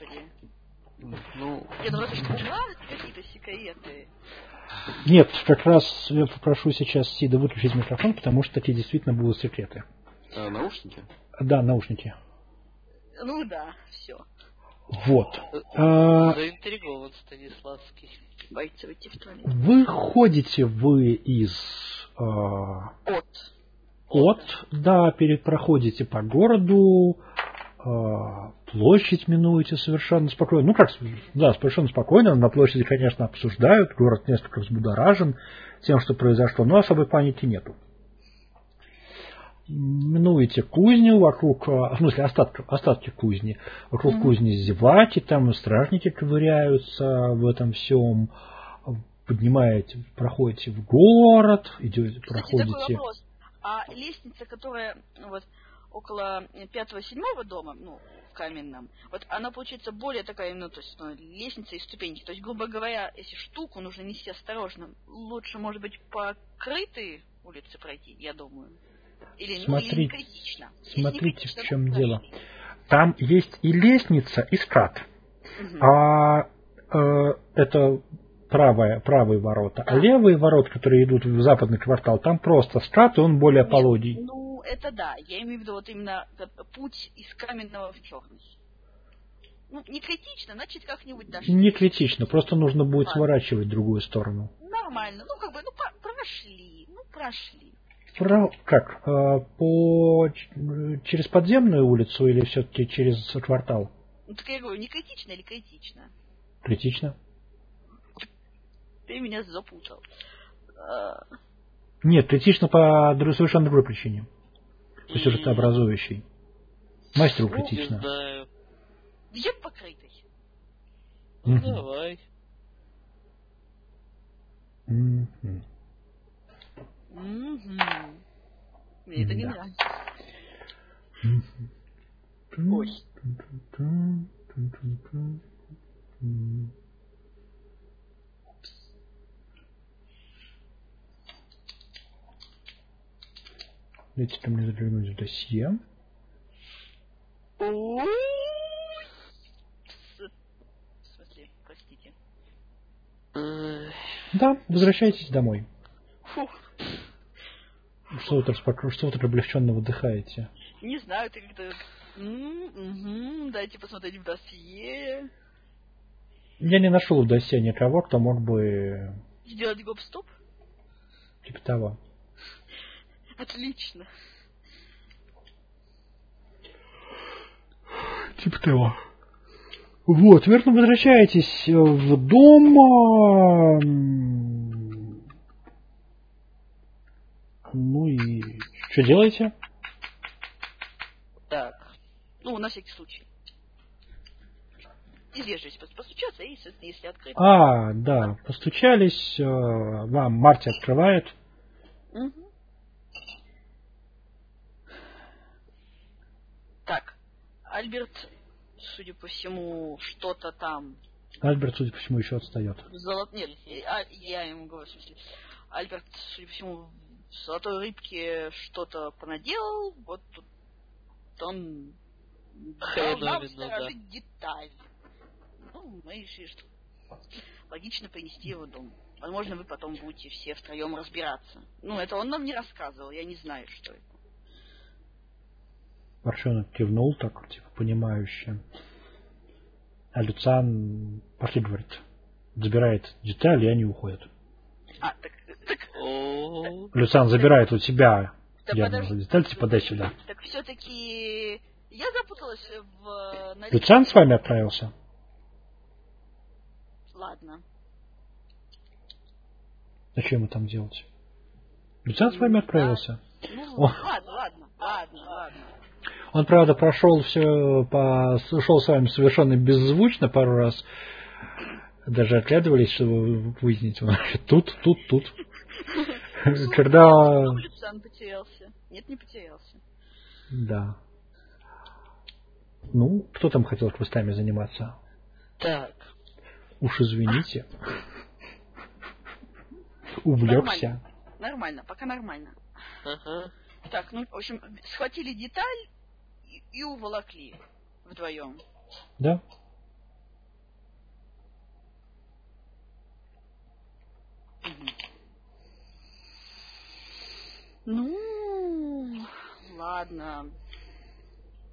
господи. Ну... Нет, это что, у вас какие-то секреты? Нет, как раз я попрошу сейчас Сида выключить микрофон, потому что такие действительно будут секреты. Наушники? Да, наушники. Ну да, все. Вот. Заинтригован Станиславский. Боится выйти в туалет. Выходите вы из... да, проходите по городу, площадь минуете совершенно спокойно. Ну как, да, совершенно спокойно. На площади, конечно, обсуждают. Город несколько взбудоражен тем, что произошло, но особой паники нету. Минуете кузню, вокруг, в смысле остатки кузни. Вокруг кузни зеваки, там стражники ковыряются в этом всем. Поднимаете, проходите в город, идете, проходите. Такой вопрос. А лестница, которая вот около 5-7 дома, ну, в каменном, вот она получается более такая, ну, то есть, ну, лестница и ступеньки. То есть, грубо говоря, если штуку нужно нести осторожно, лучше, может быть, по крытой улице пройти, я думаю. Или, или не критично. Смотрите, в чем дело. Там есть и лестница, и скат. Это правые ворота. А левые ворота, которые идут в западный квартал, там просто скат, и он более пологий. Ну, это да. Я имею в виду вот именно путь из каменного в черный. Ну, не критично, значит, как-нибудь дошли. Не критично, просто нужно будет сворачивать в другую сторону. Нормально. Ну, как бы, прошли. Как? Через подземную улицу или все-таки через квартал? Ну, так я говорю, не критично или критично? Критично. Ты меня запутал. Нет, критично по совершенно другой причине. То есть сюжетообразующей. Мастеру критично. Не знаю. Где покрытый? Ну, давай. Мне это не нравится. Ой. Дайте-ка мне заглянуть в досье. В смысле, простите. Да, возвращайтесь домой. Фух. Что вы так облегченно выдыхаете? Не знаю, ты как-то... Дайте посмотреть в досье. Я не нашел в досье никого, кто мог бы... Сделать гоп-стоп? Типа того. Отлично. Типа того. Вот, верно, возвращаетесь в дом. Ну и что делаете? Так. Ну, на всякий случай. Из вежливости постучаться и, если открыть... Да, постучались, вам Марти открывает. Угу. Так, Альберт, судя по всему, что-то там... Альберт, судя по всему, еще отстает. Нет, я ему говорю, в смысле, Альберт, судя по всему, в золотой рыбке что-то понаделал, вот тут он дал нам сторожить деталь. Ну, мы решили, что логично принести его в дом. Возможно, вы потом будете все втроем разбираться. Ну, это он нам не рассказывал, я не знаю, что это. Паршенок кивнул так, типа, понимающе. А Люциан, пошли, говорит, забирает детали, и они уходят. Так... Люциан забирает у тебя явно деталь, типа, дай сюда. Так все-таки я запуталась в... Люциан с вами отправился? Ладно. Зачем вы там делать? Люциан с вами отправился? Ладно. Он, правда, прошел шел с вами совершенно беззвучно пару раз. Даже оглядывались, чтобы выяснить. Тут. Когда... Люциан потерялся. Нет, не потерялся. Да. Ну, кто там хотел квестами заниматься? Так. Уж извините. Увлекся. Нормально, пока нормально. Ага. Так, ну, в общем, схватили деталь и уволокли вдвоем. Да.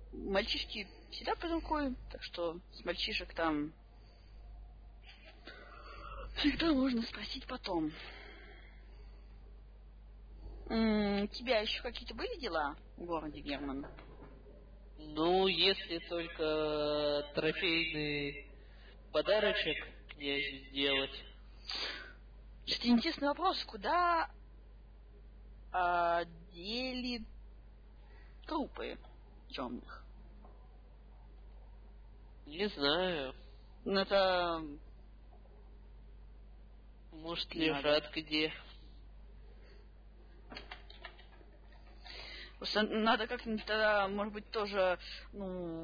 мальчишки всегда под рукой, так что с мальчишек там всегда можно спросить потом. У тебя еще какие-то были дела в городе, Герман? Ну, если только трофейный подарочек князю сделать. Кстати, интересный вопрос. Куда дели трупы темных? Не знаю. Ну, это... Может, лежат где. Просто надо как-нибудь тогда, может быть, тоже, ну,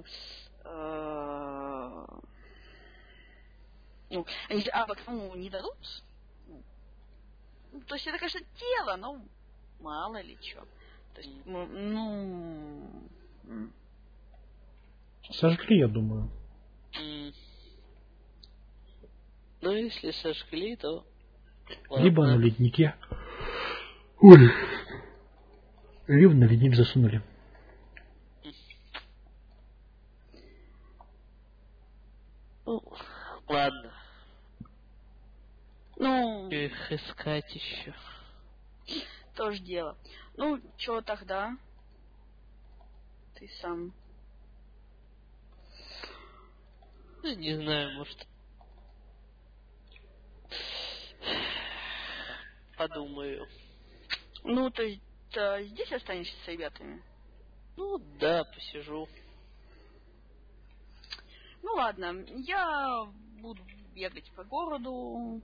они же кому не дадут. Ну, то есть это, конечно, тело, но мало ли что. То есть, Сожгли, я думаю. Ну, если сожгли, то... Либо на леднике. Ой. Либо на ледник засунули. Ну, ладно. Ну, Их искать еще. тоже дело. Ну, что тогда? Ты сам... Ну, не знаю, может... Подумаю. Ну, то есть здесь останешься с ребятами? Ну, да, посижу. Ну, ладно. Я буду бегать по городу.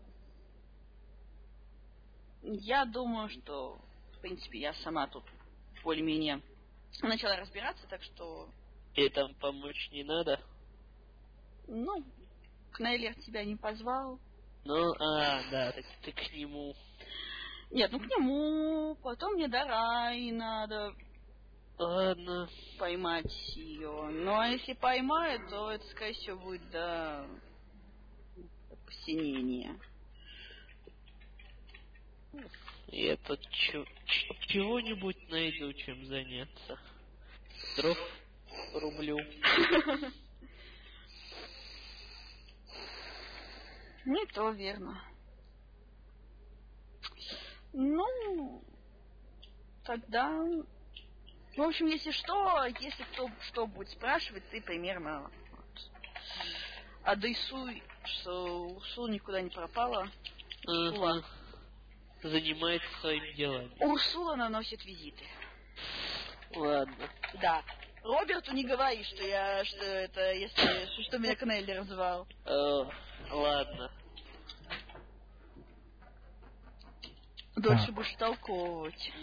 Я думаю, что, в принципе, я сама тут более-менее начала разбираться, так что... И там помочь не надо? Ну, Кнейлер тебя не позвал. Ну, да, так ты к нему. Нет, ну к нему, потом мне до Раи надо Ладно. поймать ее. Ну, а если поймаю, то это, скорее всего, будет до посинения. Я тут чего-нибудь найду, чем заняться. Дров рублю. Ну, то верно. Ну, тогда... В общем, если кто что будет спрашивать, ты примерно вот, адресуй, что Урсула никуда не пропала. Урсула. Занимается своими делами. Урсула наносит визиты. Ладно. Да. Роберту не говори, что это, если что меня Кнейлер звал. Ладно. Дольше будешь толковывать.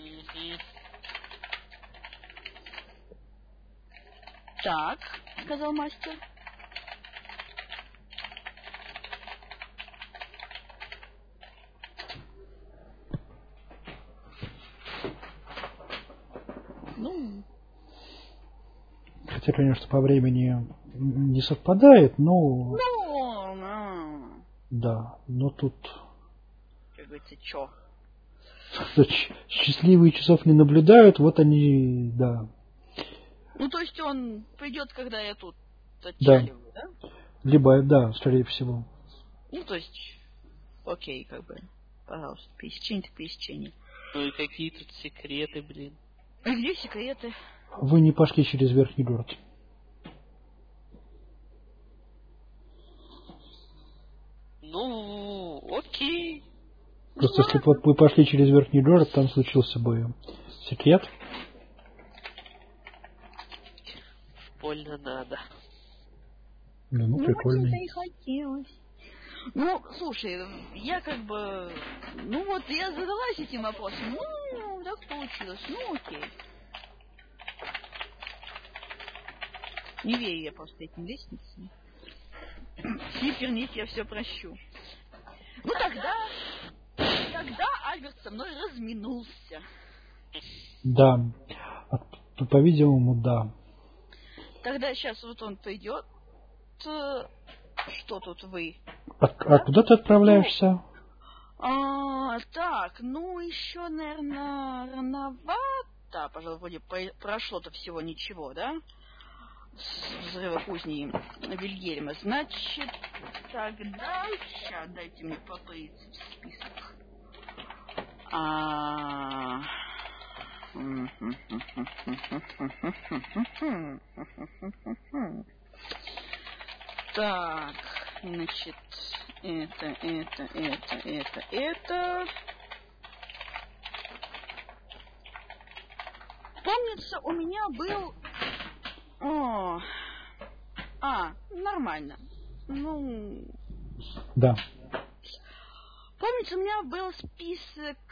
Так, сказал мастер. Ну. Хотя, конечно, по времени не совпадает, но... Ну. Да, но тут... Как говорится, чё? Счастливые часов не наблюдают, вот они, да. Ну, то есть он придет, когда я тут отчаливаю, да? Либо, да, скорее всего. Ну, то есть, окей, как бы, пожалуйста, пересечение так пересечение. Ну и какие тут секреты, блин? А где секреты? Вы не пошли через верхний город. Ну, окей. Просто если бы вы пошли через верхний город, там случился бы секрет. Больно надо. Да, ну, прикольно. Ну, и хотелось. Ну, слушай, я как бы... Ну, вот я задалась этим вопросом. Ну, так получилось. Ну, окей. Не верю я просто этим лестницам. Слипернить я все прощу. Ну, тогда Альберт со мной разминулся. Да. По-видимому, да. Тогда сейчас вот он придет. Что тут вы? А куда ты отправляешься? Так, ну еще, наверное, рановато. Пожалуй, вроде прошло-то всего ничего, да? взрыва кузни Вильгельма. Значит, тогда... Сейчас, дайте мне попрыться в список. Так, значит, это. Помнится, у меня был... нормально. Ну... Да. Помнится, у меня был список